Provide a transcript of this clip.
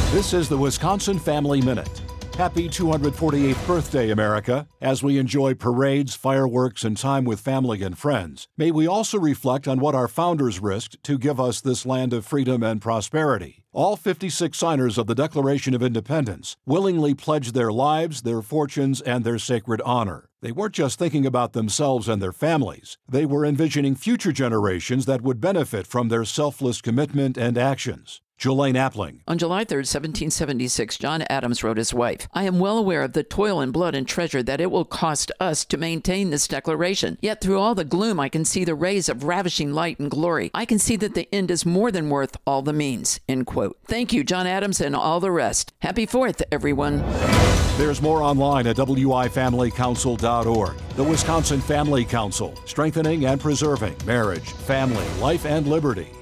This is the Wisconsin Family Minute. Happy 248th birthday, America. As we enjoy parades, fireworks, and time with family and friends, may we also reflect on what our founders risked to give us this land of freedom and prosperity. All 56 signers of the Declaration of Independence willingly pledged their lives, their fortunes, and their sacred honor. They weren't just thinking about themselves and their families. They were envisioning future generations that would benefit from their selfless commitment and actions. Jolene Appling. On July 3, 1776, John Adams wrote his wife, "I am well aware of the toil and blood and treasure that it will cost us to maintain this declaration. Yet through all the gloom, I can see the rays of ravishing light and glory. I can see that the end is more than worth all the means." End quote. Thank you, John Adams and all the rest. Happy 4th, everyone. There's more online at wifamilycouncil.org. The Wisconsin Family Council, strengthening and preserving marriage, family, life, and liberty.